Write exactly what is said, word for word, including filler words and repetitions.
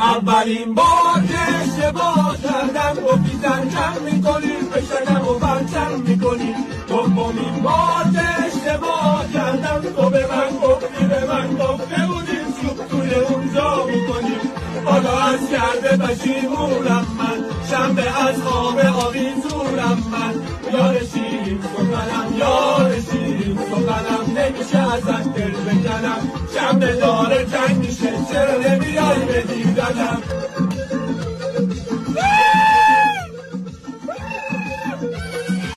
اولین بار که اشتباه کردم گفتی ترکم میکنی بشنم و برچم میکنی. دومین بار که اشتباه کردم تو به من گفتی به من گفته بودیم سوپ توی اونجا میکنی. حالا از کرده پشیمونم من شنبه از خواب آویزونم من. یار شیرین سخنم یار شیرین سخنم نمیشه ازت دل بکنم. شنبه داره جنگ میشه چرا نمیای به دیدنم.